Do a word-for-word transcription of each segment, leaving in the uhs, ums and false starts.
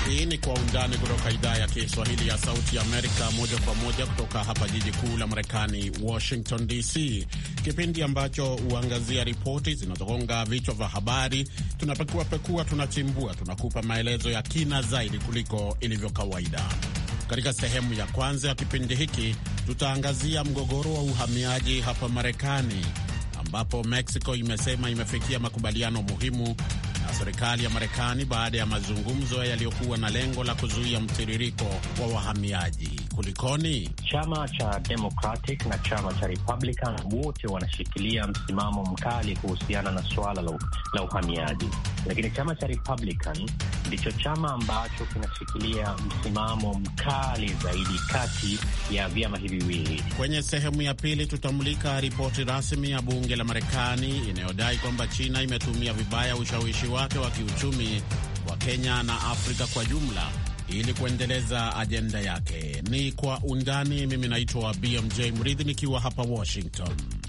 Hii ni Kwa Undani kutoka idhaa ya Kiswahili ya Sauti Amerika, moja kwa moja kutoka hapa jiji kuu la Marekani, Washington D C, kipindi ambacho huangazia ripoti zinazogonga vichwa vya habari. Tunapekua pekua, tunachimbua, tunakupa maelezo ya kina zaidi kuliko ilivyo kawaida. Katika sehemu ya kwanza ya kipindi hiki tutaangazia mgogoro wa uhamiaji hapa Marekani, ambapo Mexico imesema imefikia makubaliano muhimu na serikali ya Marekani baada ya mazungumzo yaliyokuwa na lengo la kuzuia mtiririko wa wahamiaji. Kulikoni? Chama cha Democratic na chama cha Republican wote wanashikilia msimamo mkali kuhusiana na suala la, la uhamiaji, lakini chama cha Republican ndicho chama ambacho kinashikilia msimamo mkali zaidi kati ya vyama hivi viwili. Kwenye sehemu ya pili tutamulika ripoti rasmi ya bunge la Marekani inayodai kwamba China imetumia vibaya ushawishi wake wa kiuchumi kwa Kenya na Afrika kwa jumla ili kuendeleza ajenda yake. Ni Kwa Undani. Mimi naitwa B M J Mridhi nikiwa hapa Washington.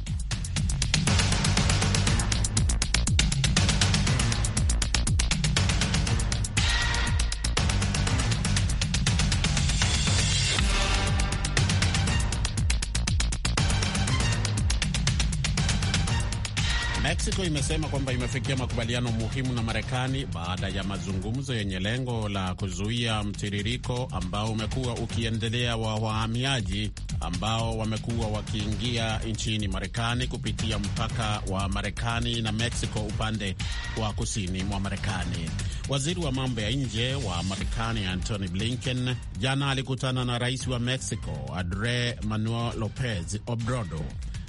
Mexico imesema kwamba imefikia makubaliano muhimu na Marekani baada ya mazungumzo yenye lengo la kuzuia mtiririko ambao umekuwa ukiendelea wa wahamiaji ambao wamekuwa wakiingia nchini Marekani kupitia mpaka wa Marekani na Mexico upande wa kusini mwa Marekani. Waziri wa mambo ya nje wa Marekani Antony Blinken jana alikutana na rais wa Mexico Andres Manuel Lopez Obrador,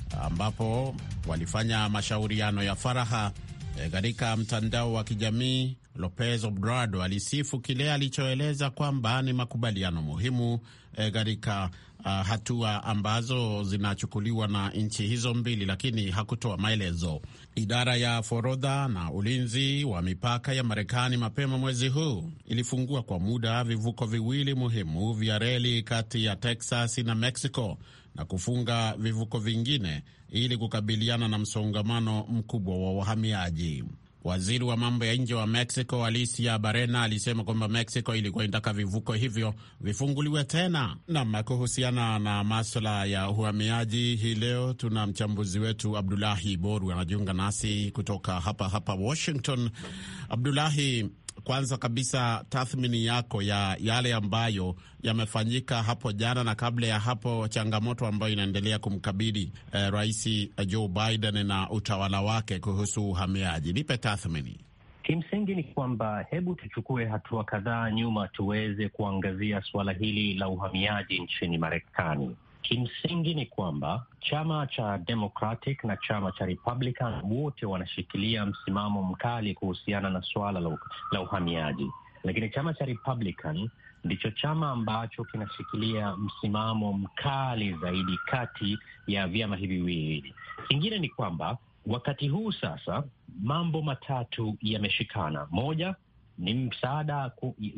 ambapo walifanya mashauriano ya faraha katika e, mtandao wa kijamii. Lopez Obrador alisifu kile alichoeleza kwamba ni makubaliano muhimu katika e, uh, hatua ambazo zinachukuliwa na nchi hizo mbili, lakini hakutoa maelezo. Idara ya forodha na ulinzi wa mipaka ya Marekani mapema mwezi huu ilifungua kwa muda vivuko viwili muhimu vya reli kati ya Texas na Mexico na kufunga vivuko vingine ili kukabiliana na msongamano mkubwa wa wahamiaji. Waziri wa mambo ya nje wa Mexico Alicia Barrena alisema kwamba Mexico ilikuwa inataka vivuko hivyo vifunguliwe tena. Na kuhusiana na masuala ya uhamiaji, hii leo tuna mchambuzi wetu Abdullahi Boru anajiunga nasi kutoka hapa hapa Washington. Abdullahi, kwanza kabisa, tathmini yako ya yale ambayo yamefanyika hapo jana na kabla ya hapo, changamoto ambayo inaendelea kumkabili eh, Rais Joe Biden na utawala wake kuhusu uhamiaji. Nipe tathmini. Kimsingi ni kwamba hebu tuchukue hatua kadhaa nyuma tuweze kuangazia suala hili la uhamiaji nchini Marekani. Kimsingi ni kwamba chama cha Democratic na chama cha Republican wote wanashikilia msimamo mkali kuhusiana na suala la, la uhamiaji, lakini chama cha Republican ndicho chama ambacho kinashikilia msimamo mkali zaidi kati ya vyama hivi viwili. Kingine ni kwamba wakati huu sasa mambo matatu yameshikana. Moja ni msaada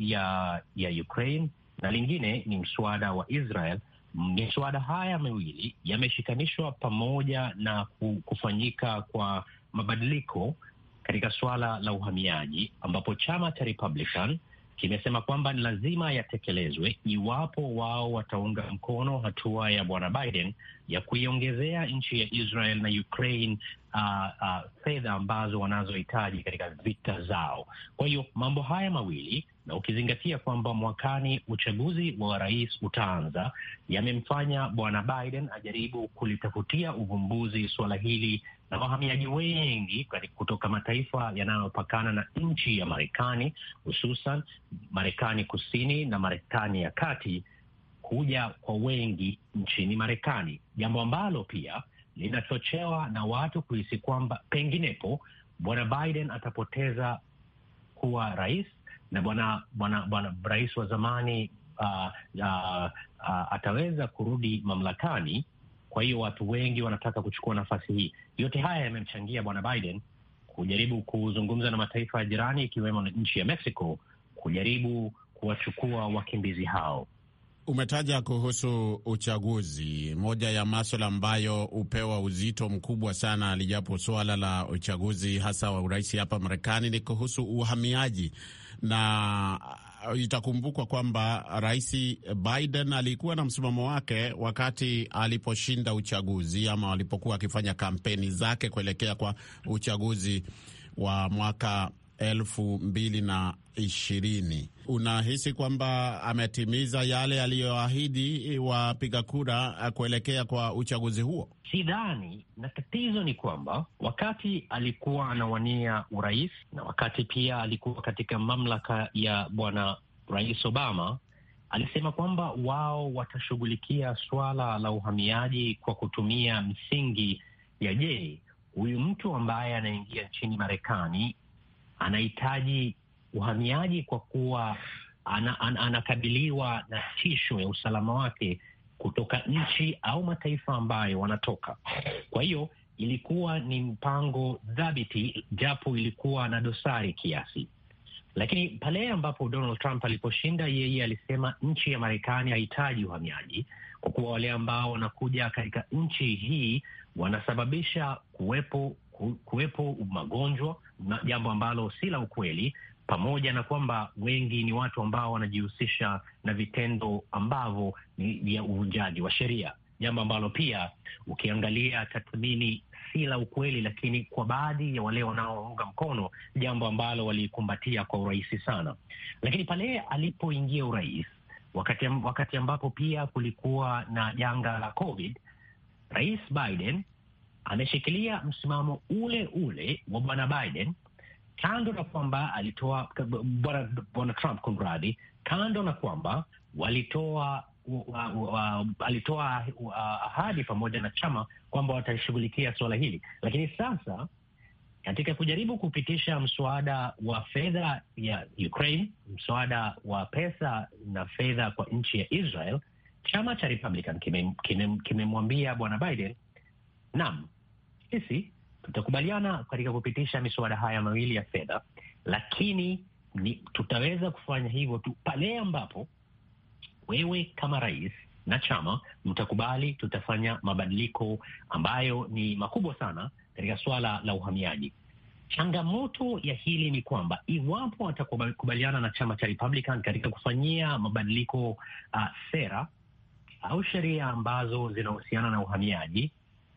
ya, ya Ukraine na lingine ni mswada wa Israel. Miswada haya miwili yameshikanishwa pamoja na kufanyika kwa mabadiliko katika suala la uhamiaji, ambapo chama cha Republican kimesema kwamba ni lazima yatekelezwe iwapo wao wataunga mkono hatua ya bwana Biden ya kuiongezea nchi ya Israel na Ukraine uh, uh, fedha ambazo wanazohitaji katika vita zao. Kwa hiyo mambo haya mawili, na ukizingatia kwamba mwakani uchaguzi wa rais utaanza, yamemfanya bwana Biden ajaribu kulitafutia uvumbuzi suala hili na wahamiaji wengi kutoka mataifa yanayopakana na nchi ya Marekani, hususan Marekani kusini na Marekani ya kati, kuja kwa wengi nchini Marekani, jambo ambalo pia linachochewa na watu kuhisi kwamba penginepo bwana Biden atapoteza kuwa rais na bwana bwana bwana rais wa zamani uh, uh, uh, ataweza kurudi mamlakani. Kwa hiyo watu wengi wanataka kuchukua nafasi hii. Yote haya yamemchangia bwana Biden kujaribu kuzungumza na mataifa ya jirani ikiwemo nchi ya Mexico kujaribu kuwachukua wakimbizi hao. Umetaja kuhusu uchaguzi. Moja ya masuala ambayo upewa uzito mkubwa sana, lijapo suala la uchaguzi hasa wa urais hapa Marekani, ni kuhusu uhamiaji. Na itakumbukwa kwamba Rais Biden alikuwa na msimamo wake wakati aliposhinda uchaguzi ama alipokuwa akifanya kampeni zake kuelekea kwa uchaguzi wa mwaka elfu mbili na ishirini. Unahisi kwamba ametimiza yale aliyoahidi wapiga kura kuelekea kwa uchaguzi huo? Sidhani, na tatizo ni kwamba wakati alikuwa anawania urais na wakati pia alikuwa katika mamlaka ya bwana Rais Obama, alisema kwamba wao watashughulikia suala la uhamiaji kwa kutumia msingi ya je, huyu mtu ambaye anaingia nchini Marekani anahitaji uhamiaji kwa kuwa ana, an, anakabiliwa na tisho ya usalama wake kutoka nchi au mataifa ambayo wanatoka. Kwa hiyo ilikuwa ni mpango dhabiti, japo ilikuwa na dosari kiasi. Lakini pale ambapo Donald Trump aliposhinda, yeye alisema nchi ya Marekani hahitaji uhamiaji kwa kuwa wale ambao wanakuja katika nchi hii wanasababisha kuwepo kuwepo magonjwa, jambo ambalo si la ukweli, pamoja na kwamba wengi ni watu ambao wanajihusisha na vitendo ambavyo ni vya uvunjaji wa sheria, jambo ambalo pia ukiangalia tathmini si la ukweli, lakini kwa baadhi ya wale wanaounga mkono, jambo ambalo walikumbatia kwa urahisi sana. Lakini pale alipoingia urais, wakati, wakati ambapo pia kulikuwa na janga la COVID, Rais Biden ameshikilia msimamo ule ule wa bwana Biden, kando na kwamba alitoa bwana bwana Trump kumradhi, kando na kwamba walitoa uh, uh, uh, alitoa uh, ahadi pamoja na chama kwamba watashughulikia suala hili. Lakini sasa katika kujaribu kupitisha mswada wa fedha ya Ukraine, mswada wa pesa na fedha kwa nchi ya Israel, chama cha Republican kimemwambia kime bwana Biden, naam, sisi tutakubaliana katika kupitisha miswada haya mawili ya fedha, lakini ni, tutaweza kufanya hivyo tu pale ambapo wewe kama rais na chama mtakubali tutafanya mabadiliko ambayo ni makubwa sana katika suala la uhamiaji. Changamoto ya hili ni kwamba iwapo watakubaliana na chama cha Republican katika kufanyia mabadiliko uh, sera au sheria ambazo zinahusiana na uhamiaji,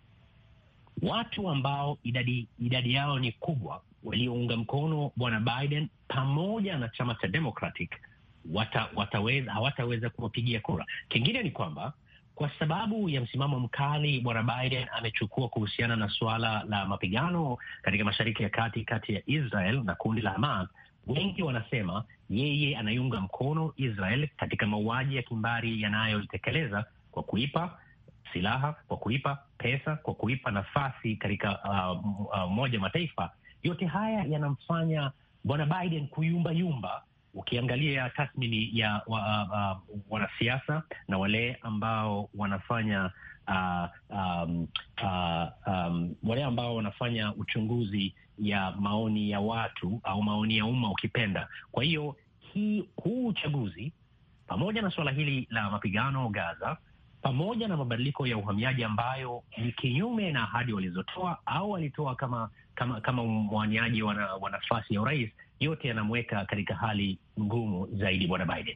watu ambao idadi idadi yao ni kubwa waliounga mkono bwana Biden pamoja na chama cha Democratic wata, wataweza hawataweza kuwapigia kura. Kingine ni kwamba kwa sababu ya msimamo mkali bwana Biden amechukua kuhusiana na suala la mapigano katika Mashariki ya Kati kati ya Israel na kundi la Hamas, wengi wanasema yeye anaiunga mkono Israel katika mauaji ya kimbari yanayoitekeleza kwa kuipa silaha, kwa kuipa pesa, kwa kuipa nafasi katika Umoja uh, uh, Mataifa. Yote haya yanamfanya bwana Biden kuyumba yumba. Ukiangalia tathmini ya uh, uh, wanasiasa na wale ambao wanafanya uh, um, uh, um, wale ambao wanafanya uchunguzi ya maoni ya watu au maoni ya umma ukipenda. Kwa hiyo hii huu uchaguzi pamoja na suala hili la mapigano Gaza pamoja na mabadiliko ya uhamiaji ambayo ni kinyume na ahadi walizotoa au walitoa kama kama kama mwaniaji wa wa nafasi ya urais, yote yanamweka katika hali ngumu zaidi bwana Biden.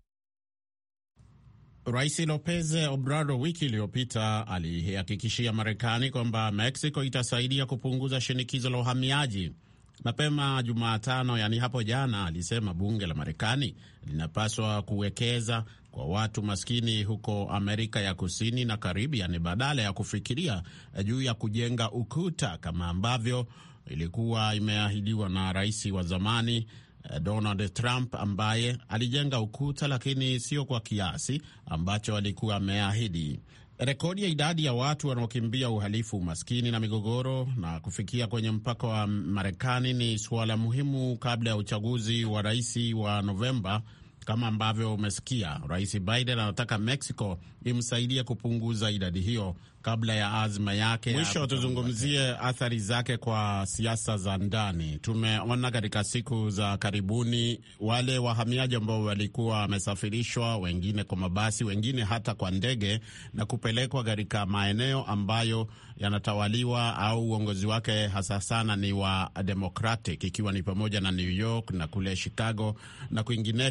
Rais Lopez Obrador wiki iliyopita alihakikishia Marekani kwamba Mexico itasaidia kupunguza shinikizo la uhamiaji. Mapema Jumatano, yani hapo jana, alisema bunge la Marekani linapaswa kuwekeza kwa watu maskini huko Amerika ya Kusini na Caribbean badala ya kufikiria juu ya kujenga ukuta kama ambavyo ilikuwa imeahidiwa na rais wa zamani Donald Trump, ambaye alijenga ukuta lakini sio kwa kiasi ambacho alikuwa ameahidi. Rekodi ya idadi ya watu wanaokimbia uhalifu, umaskini na migogoro na kufikia kwenye mpaka wa Marekani ni suala muhimu kabla ya uchaguzi wa rais wa Novemba. Kama ambavyo umesikia, Rais Biden anataka Mexico imsaidie kupunguza idadi hiyo kabla ya azma yake. Mwisho tuzungumzie athari zake kwa siasa za ndani. Tumeona katika siku za karibuni wale wahamiaji ambao walikuwa wamesafirishwa, wengine kwa mabasi, wengine hata kwa ndege, na kupelekwa katika maeneo ambayo yanatawaliwa au uongozi wake hasa sana ni wa Democratic, ikiwa ni pamoja na New York na kule Chicago na kwingineko.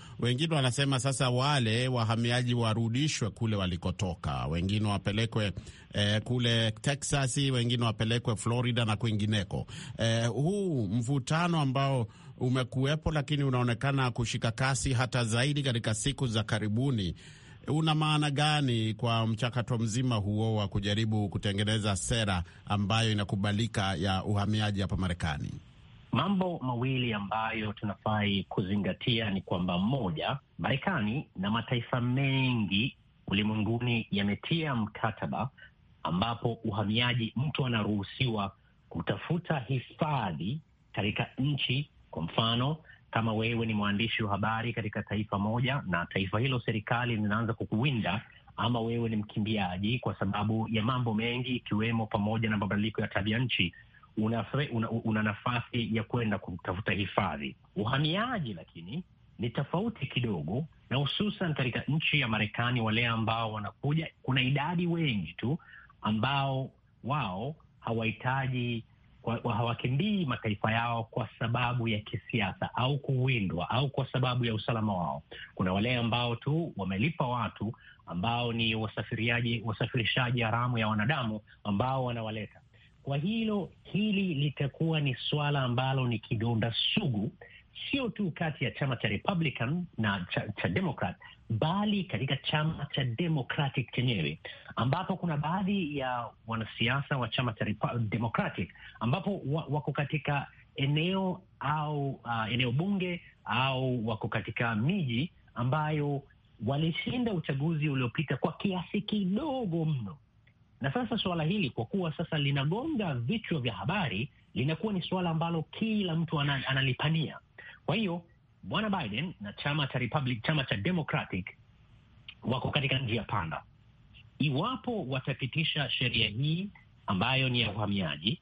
wengine wanasema sasa wale wahamiaji warudishwe kule walikotoka, wengine wapelekwe eh, kule Texas, wengine wapelekwe Florida na kwingineko. Eh, huu mvutano ambao umekuwepo lakini unaonekana kushika kasi hata zaidi katika siku za karibuni, una maana gani kwa mchakato mzima huo wa kujaribu kutengeneza sera ambayo inakubalika ya uhamiaji hapa Marekani? Mambo mawili ambayo tunafai kuzingatia ni kwamba, moja, Marekani na mataifa mengi ulimwenguni yametia mkataba ambapo uhamiaji, mtu anaruhusiwa kutafuta hifadhi katika nchi. Kwa mfano, kama wewe ni mwandishi wa habari katika taifa moja na taifa hilo serikali linaanza kukuwinda, ama wewe ni mkimbiaji kwa sababu ya mambo mengi ikiwemo pamoja na mabadiliko ya tabia nchi, una, una, una nafasi ya kwenda kutafuta hifadhi. Uhamiaji lakini ni tofauti kidogo, na hususan katika nchi ya Marekani, wale ambao wanakuja, kuna idadi wengi tu ambao wao hawahitaji, hawakimbii mataifa yao kwa sababu ya kisiasa au kuwindwa au kwa sababu ya usalama wao. Kuna wale ambao tu wamelipa watu ambao ni wasafiriaji, wasafirishaji haramu ya wanadamu ambao wanawaleta. Kwa hilo, hili litakuwa ni swala ambalo ni kidonda sugu, sio tu kati ya chama cha Republican na cha, cha Democrat, bali katika chama cha Democratic chenyewe, ambapo kuna baadhi ya wanasiasa wa chama cha Democratic ambapo wako katika eneo au uh, eneo bunge au wako katika miji ambayo walishinda uchaguzi uliopita kwa kiasi kidogo mno. Na sasa suala hili kwa kuwa sasa linagonga vichwa vya habari, linakuwa ni suala ambalo kila mtu analipania. Kwa hiyo Bwana Biden na chama cha Republic, chama cha Democratic wako katika njia panda. Iwapo watapitisha sheria hii ambayo ni ya uhamiaji,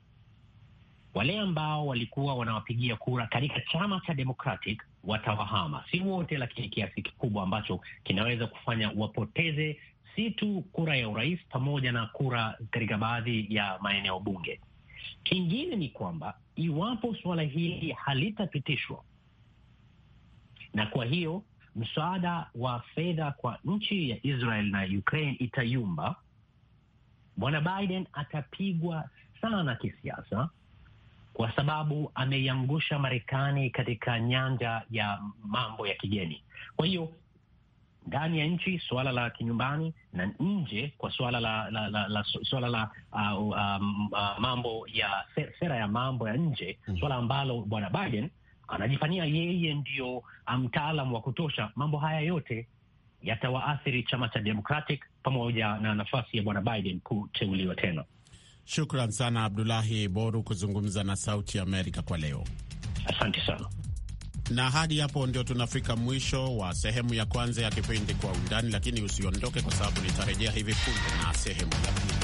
wale ambao walikuwa wanawapigia kura katika chama cha Democratic watawahama. Si wote, lakini kiasi kikubwa ambacho kinaweza kufanya wapoteze si tu kura ya urais pamoja na kura katika baadhi ya maeneo bunge. Kingine ni kwamba iwapo suala hili halitapitishwa, na kwa hiyo msaada wa fedha kwa nchi ya Israel na Ukraine itayumba, Bwana Biden atapigwa sana kisiasa, kwa sababu ameiangusha Marekani katika nyanja ya mambo ya kigeni. Kwa hiyo ndani ya nchi suala la kinyumbani, na nje kwa suala la, la, la, la suala la uh, um, uh, mambo ya sera ya mambo ya nje, suala ambalo Bwana Biden anajifanyia yeye ndio mtaalamu wa kutosha. Mambo haya yote yatawaathiri chama cha Democratic pamoja na nafasi ya Bwana Biden kuteuliwa tena. Shukran sana Abdullahi Boru kuzungumza na Sauti ya Amerika kwa leo. Asante sana. Na hadi hapo ndio tunafika mwisho wa sehemu ya kwanza ya kipindi Kwa Undani, lakini usiondoke kwa sababu nitarejea hivi punde na sehemu ya pili.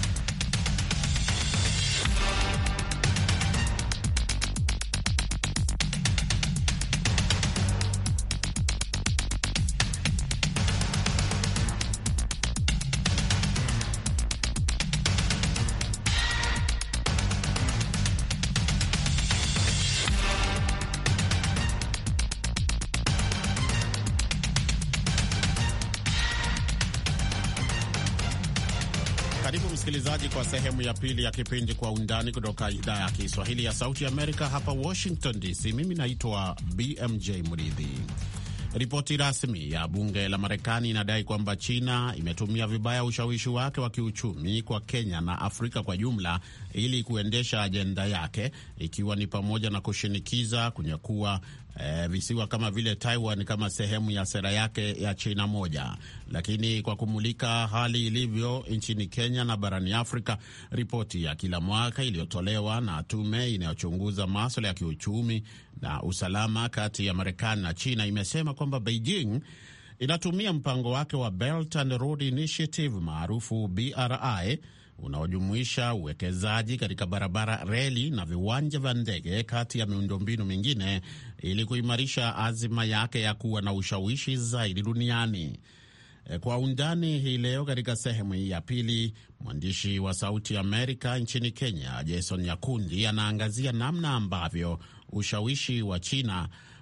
Karibu msikilizaji kwa sehemu ya pili ya kipindi Kwa Undani kutoka idhaa ya Kiswahili ya Sauti Amerika hapa Washington D C. Mimi naitwa B M J Mridhi. Ripoti rasmi ya bunge la Marekani inadai kwamba China imetumia vibaya ushawishi wake wa kiuchumi kwa Kenya na Afrika kwa jumla ili kuendesha ajenda yake, ikiwa ni pamoja na kushinikiza kunyakua E, visiwa kama vile Taiwan kama sehemu ya sera yake ya China moja. Lakini kwa kumulika hali ilivyo nchini Kenya na barani Afrika, ripoti ya kila mwaka iliyotolewa na tume inayochunguza masuala ya kiuchumi na usalama kati ya Marekani na China imesema kwamba Beijing inatumia mpango wake wa Belt and Road Initiative maarufu B R I unaojumuisha uwekezaji katika barabara, reli na viwanja vya ndege kati ya miundombinu mingine ili kuimarisha azima yake ya kuwa na ushawishi zaidi duniani. Kwa undani hii leo katika sehemu hii ya pili, mwandishi wa Sauti Amerika nchini Kenya Jason Nyakundi anaangazia namna ambavyo ushawishi wa China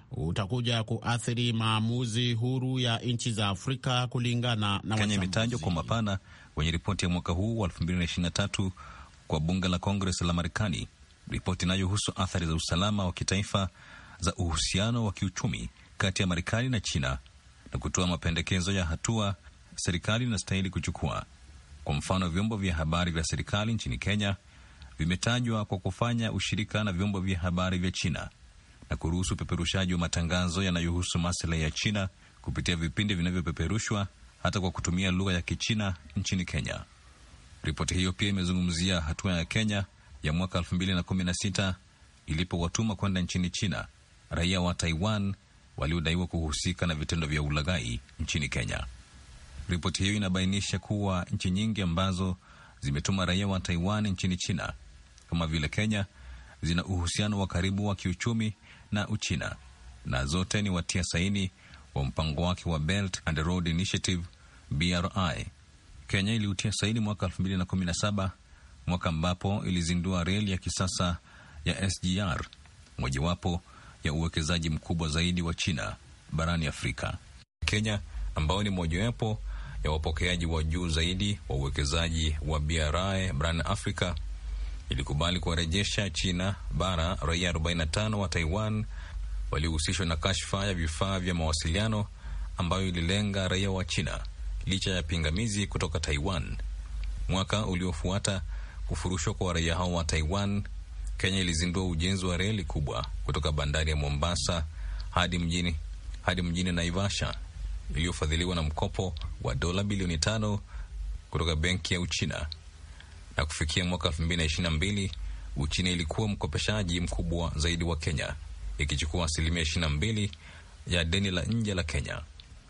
utakuja kuathiri maamuzi huru ya nchi za Afrika kulingana na Kenya imetajwa kwa mapana kwenye ripoti ya mwaka huu wa elfu mbili ishirini na tatu kwa bunge la Congress la Marekani, ripoti inayohusu athari za usalama wa kitaifa za uhusiano wa kiuchumi kati ya Marekani na China na kutoa mapendekezo ya hatua serikali inastahili kuchukua. Kwa mfano, vyombo vya habari vya serikali nchini Kenya vimetajwa kwa kufanya ushirika na vyombo vya habari vya China na kuruhusu upeperushaji wa matangazo yanayohusu masuala ya China kupitia vipindi vinavyopeperushwa hata kwa kutumia lugha ya Kichina nchini Kenya. Ripoti hiyo pia imezungumzia hatua ya Kenya ya mwaka elfu mbili na kumi na sita ilipowatuma kwenda nchini China raia wa Taiwan waliodaiwa kuhusika na vitendo vya ulaghai nchini Kenya. Ripoti hiyo inabainisha kuwa nchi nyingi ambazo zimetuma raia wa Taiwan nchini China kama vile Kenya zina uhusiano wa karibu wa kiuchumi na Uchina, na zote ni watia saini wa mpango wake wa Belt and Road Initiative B R I. Kenya iliutia saini mwaka elfu mbili na kumi na saba, mwaka ambapo ilizindua reli ya kisasa ya S G R, mojawapo ya uwekezaji mkubwa zaidi wa China barani Afrika. Kenya, ambao ni mojawapo ya wapokeaji wa juu zaidi wa uwekezaji wa B R I barani Afrika, ilikubali kuwarejesha China bara raia arobaini na tano wa Taiwan waliohusishwa na kashfa ya vifaa vya mawasiliano ambayo ililenga raia wa China licha ya pingamizi kutoka Taiwan. Mwaka uliofuata kufurushwa kwa raia hao wa Taiwan, Kenya ilizindua ujenzi wa reli kubwa kutoka bandari ya Mombasa hadi mjini hadi mjini Naivasha, iliyofadhiliwa na mkopo wa dola bilioni tano kutoka benki ya Uchina. Na kufikia mwaka elfu mbili na ishirini na mbili, Uchina ilikuwa mkopeshaji mkubwa zaidi wa Kenya, ikichukua asilimia ishirini na mbili ya deni la nje la Kenya.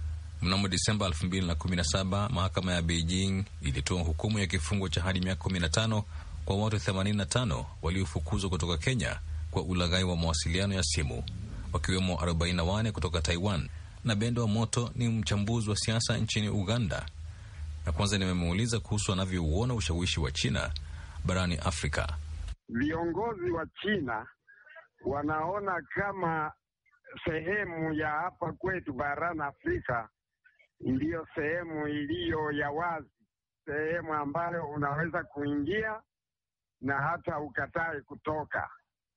Mnamo Disemba elfu mbili na kumi na saba, mahakama ya Beijing ilitoa hukumu ya kifungo cha hadi miaka kumi na tano kwa watu themanini na tano waliofukuzwa kutoka Kenya kwa ulaghai wa mawasiliano ya simu, wakiwemo arobaini na nane kutoka Taiwan. Na Bendo wa Moto ni mchambuzi wa siasa nchini Uganda, na kwanza nimemuuliza kuhusu anavyouona ushawishi wa China barani Afrika. Viongozi wa China wanaona kama sehemu ya hapa kwetu barani Afrika ndiyo sehemu iliyo ya wazi, sehemu ambayo unaweza kuingia na hata ukatae kutoka.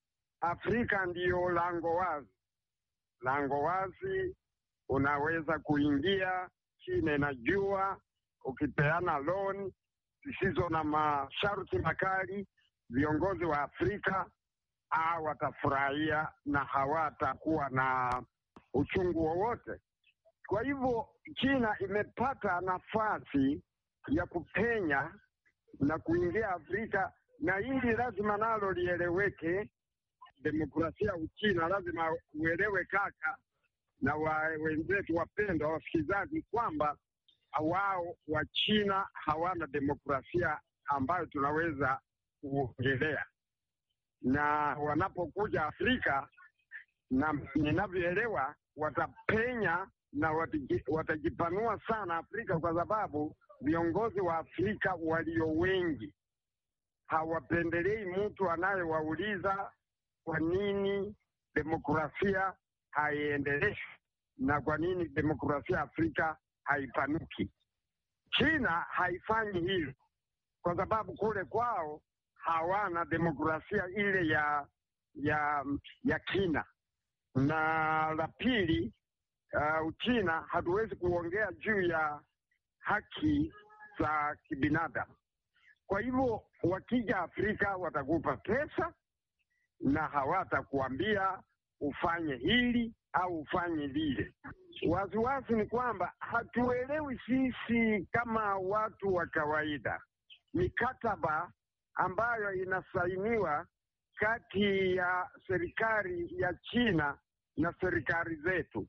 Afrika ndiyo lango wazi, lango wazi, unaweza kuingia. China inajua ukipeana loan zisizo na masharti makali, viongozi wa Afrika ah, watafurahia na hawatakuwa na uchungu wowote. Kwa hivyo China imepata nafasi ya kupenya na kuingia Afrika, na hili lazima nalo lieleweke. Demokrasia Uchina lazima uelewe kaka na wa wenzetu wapendwa wasikilizaji kwamba wao wa China hawana demokrasia ambayo tunaweza kuongelea, na wanapokuja Afrika na ninavyoelewa watapenya na watajipanua sana Afrika, kwa sababu viongozi wa Afrika walio wengi hawapendelei mtu anayewauliza kwa nini demokrasia haiendeleshwi na kwa nini demokrasia Afrika haipanuki. China haifanyi hilo kwa sababu kule kwao hawana demokrasia ile ya ya ya kina. Na la pili, uh, Uchina hatuwezi kuongea juu ya haki za kibinadamu. Kwa hivyo wakija Afrika watakupa pesa na hawatakuambia ufanye hili au ufanye lile. Wasiwasi ni kwamba hatuelewi sisi kama watu wa kawaida mikataba ambayo inasainiwa kati ya serikali ya China na serikali zetu.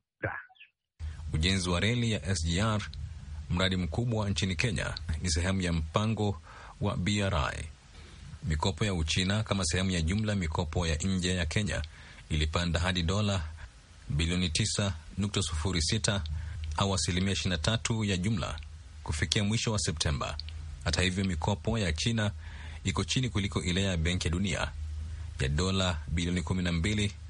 Ujenzi wa reli ya S G R, mradi mkubwa nchini Kenya, ni sehemu ya mpango wa B R I. Mikopo ya Uchina kama sehemu ya jumla mikopo ya nje ya Kenya ilipanda hadi dola bilioni tisa nukta sufuri sita au asilimia ishirini na tatu ya jumla kufikia mwisho wa Septemba. Hata hivyo, mikopo ya China iko chini kuliko ile ya Benki ya Dunia ya dola bilioni kumi na mbili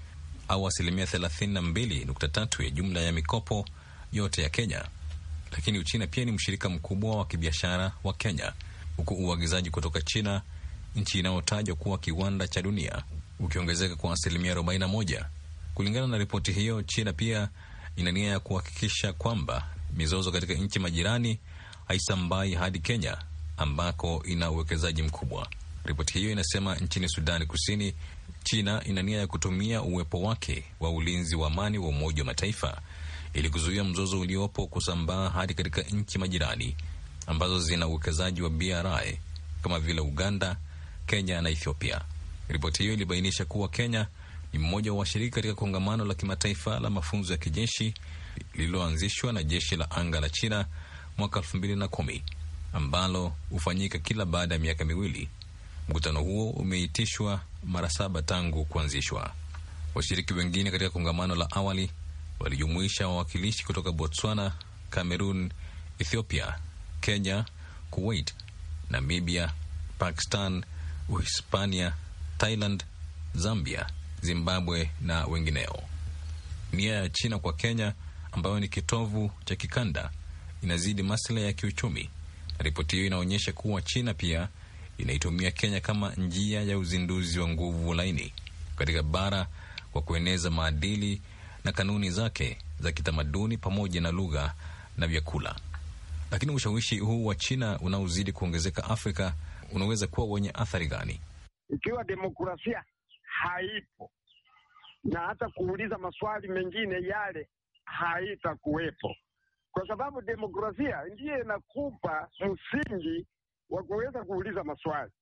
au asilimia thelathini na mbili nukta tatu ya jumla ya mikopo yote ya Kenya. Lakini Uchina pia ni mshirika mkubwa wa kibiashara wa Kenya, huku uagizaji kutoka China, nchi inayotajwa kuwa kiwanda cha dunia, ukiongezeka kwa asilimia arobaini na moja. Kulingana na ripoti hiyo, China pia ina nia ya kuhakikisha kwamba mizozo katika nchi majirani haisambai hadi Kenya ambako ina uwekezaji mkubwa. Ripoti hiyo inasema nchini Sudani Kusini, China ina nia ya kutumia uwepo wake wa ulinzi wa amani wa Umoja wa Mataifa ili kuzuia mzozo uliopo kusambaa hadi katika nchi majirani ambazo zina uwekezaji wa B R I kama vile Uganda, Kenya na Ethiopia. Ripoti hiyo ilibainisha kuwa Kenya ni mmoja wa washirika katika kongamano la kimataifa la mafunzo ya kijeshi lililoanzishwa na jeshi la anga la China mwaka elfu mbili na kumi ambalo hufanyika kila baada ya miaka miwili. Mkutano huo umeitishwa mara saba tangu kuanzishwa. Washiriki wengine katika kongamano la awali walijumuisha wawakilishi kutoka Botswana, Cameroon, Ethiopia, Kenya, Kuwait, Namibia, Pakistan, Uhispania, Thailand, Zambia, Zimbabwe na wengineo. Nia ya China kwa Kenya, ambayo ni kitovu cha kikanda, inazidi maslahi ya kiuchumi. Ripoti hiyo inaonyesha kuwa China pia inaitumia Kenya kama njia ya uzinduzi wa nguvu laini katika bara kwa kueneza maadili na kanuni zake za kitamaduni pamoja na lugha na vyakula. Lakini ushawishi huu wa China unaozidi kuongezeka Afrika unaweza kuwa wenye athari gani? Ikiwa demokrasia haipo na hata kuuliza maswali mengine yale haitakuwepo, kwa sababu demokrasia ndiye inakupa msingi wa kuweza kuuliza maswali.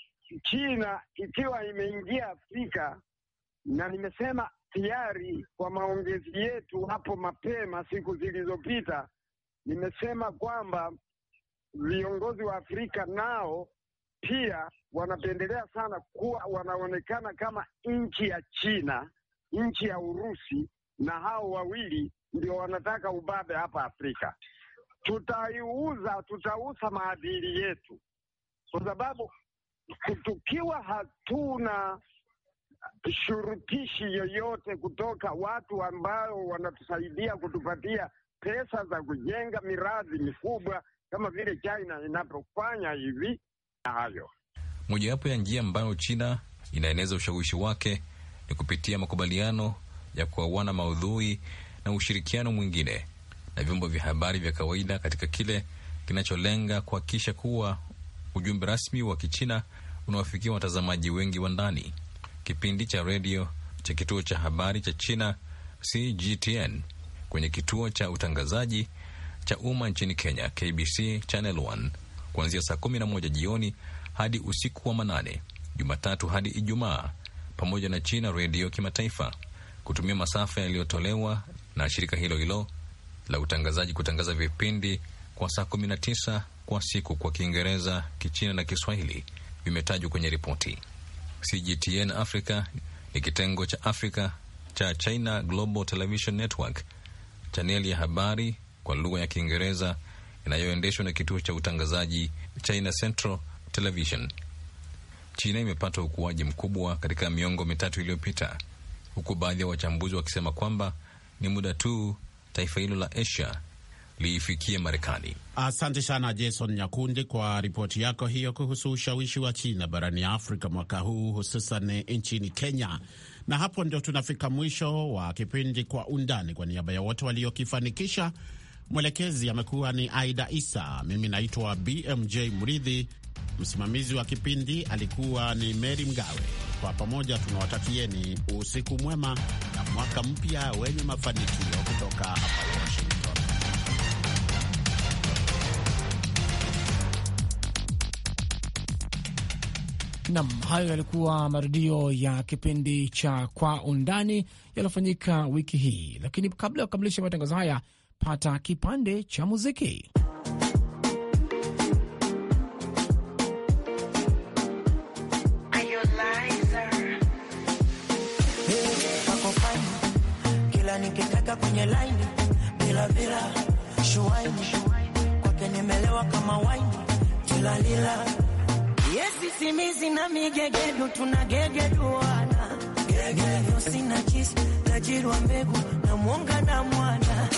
China ikiwa imeingia Afrika, na nimesema tayari kwa maongezi yetu hapo mapema siku zilizopita, nimesema kwamba viongozi wa Afrika nao pia wanapendelea sana kuwa wanaonekana kama nchi ya China, nchi ya Urusi, na hao wawili ndio wanataka ubabe hapa Afrika. Tutaiuza, tutauza maadili yetu, kwa sababu tukiwa hatuna shurutishi yoyote kutoka watu ambao wanatusaidia kutupatia pesa za kujenga miradi mikubwa kama vile China inapofanya hivi na hayo. Mojawapo ya njia ambayo China inaeneza ushawishi wake ni kupitia makubaliano ya kuawana maudhui na ushirikiano mwingine na vyombo vya habari vya kawaida katika kile kinacholenga kuhakikisha kuwa ujumbe rasmi wa Kichina unawafikia watazamaji wengi wa ndani. Kipindi cha redio cha kituo cha habari cha China C G T N kwenye kituo cha utangazaji cha umma nchini Kenya K B C Channel one kuanzia saa kumi na moja jioni hadi usiku wa manane Jumatatu hadi Ijumaa, pamoja na China Radio Kimataifa kutumia masafa yaliyotolewa na shirika hilo hilo la utangazaji kutangaza vipindi kwa saa kumi na tisa kwa siku kwa Kiingereza, Kichina na Kiswahili vimetajwa kwenye ripoti. C G T N Africa ni kitengo cha Afrika cha China Global Television Network, chaneli ya habari kwa lugha ya Kiingereza inayoendeshwa na kituo cha utangazaji China Central Television. China imepata ukuaji mkubwa katika miongo mitatu iliyopita, huku baadhi ya wachambuzi wakisema kwamba ni muda tu taifa hilo la Asia liifikie Marekani. Asante sana Jason Nyakundi kwa ripoti yako hiyo kuhusu ushawishi wa China barani Afrika mwaka huu, hususan nchini Kenya. Na hapo ndio tunafika mwisho wa kipindi Kwa Undani. Kwa niaba ya wote waliokifanikisha, mwelekezi amekuwa ni Aida Isa, mimi naitwa B M J Mridhi, msimamizi wa kipindi alikuwa ni Mary Mgawe. Kwa pamoja tunawatakieni usiku mwema na mwaka mpya wenye mafanikio kutoka hapa Washington. Nam, hayo yalikuwa marudio ya kipindi cha Kwa Undani yaliyofanyika wiki hii, lakini kabla ya kukamilisha matangazo haya, pata kipande cha muziki. Kila nikitaka kwenye line bila bila shuaini kwake nimelewa kama waini kila lila. Yesi simizi na migegedu tunagegeduana sina kisi tajiri wa mbegu na mwonga na mwana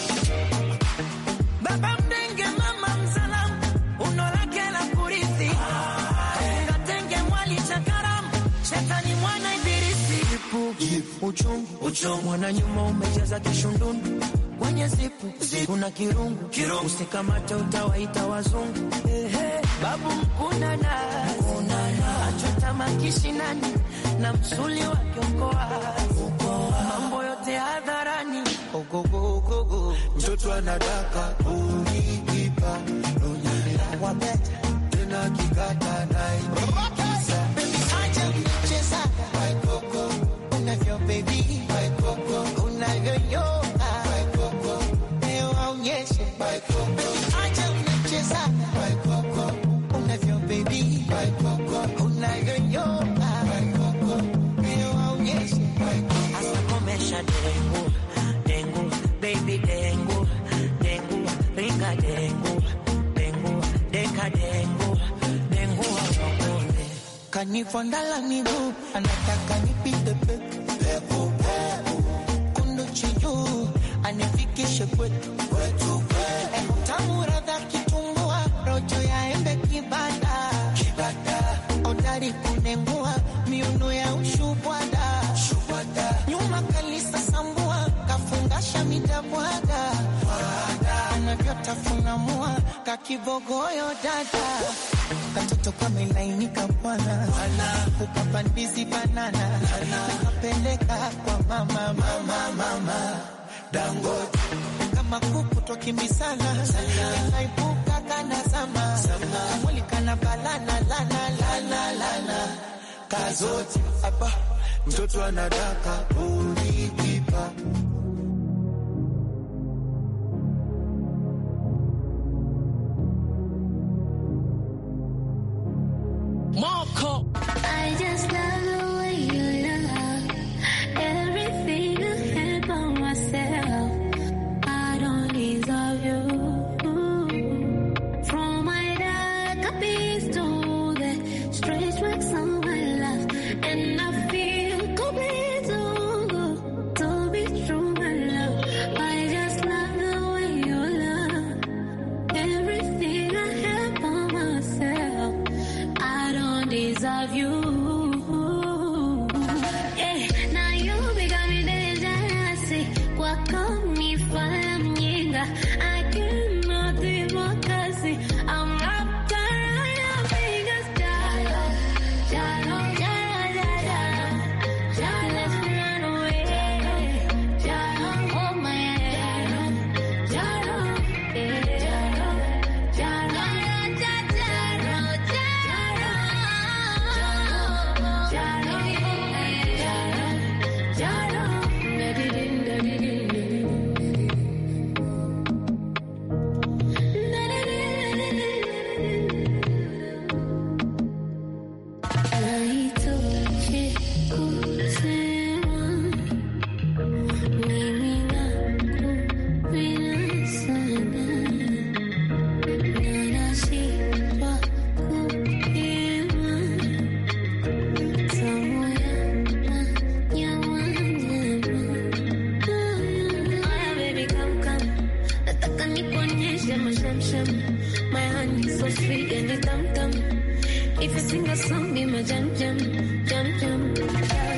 baba mdenge mama msalamu unolake la kurithi ngatenge mwali chakaramu shetani mwana ibilisi uchungu uchungu mwana nyuma umejaza kishundundu kwenye zipu kuna kirungu usikamate utawaita wazungu ehe babu mkuna nazi achota makishi nani na msuli wa kiongoa mambo yote hadharani ogogogogo mtoto anadaka unikipa nonyelea wabeta tena kikata naikisa baby acha mcheza my coco unavyo baby my coco unavyo yoga my coco leo aonyeshe my coco acha mcheza my coco unavyo baby my coco unavyo yoga my coco leo aonyeshe my coco hasta komesha dengu dengu baby dengu dengu ringa dengu dengu deka dengu dengu wakonde kanifondala miguu anataka nipite pepo pepo kundu chiyu anifikishe kwetu kwetu kwetu tamura dha kitumbua rojo ya embe kibada kibada odari kunengua miuno ya ushubwada shubwada nyuma kalisa sambua kafungasha midabwada wada anavyotafuna mua kakibogoyo dada katoto kama ilainika bwana ukapandizi banana ukapeleka kwa mama mama mama Dangote kama kuku tokimbisana naibuka kana zama mwili kana balana lana lana lana kazote hapa mtoto anadaka unikipa Marco. I just love the way you love everything I have by myself. I don't deserve you. From my dark abyss to the straight tracks of my life, and I feel complete so good to be true, my love. I just love the way you love everything I have by myself. I don't deserve you. Yeah, now you become me dangerous. Welcome me from Yinga. I cannot democracy. I'm wrapped around your fingers, Jalo, Jalo, Jalo, Jalo, Jalo, let's run away. Jalo, hold my hand. Jalo, yeah, Jalo, Jalo, Jalo, Jalo, Jalo, Jalo, Jalo, baby, din, din, din, din. My hand is so sweet and it's dum dum. If you sing a song, be my jam jam, jam jam.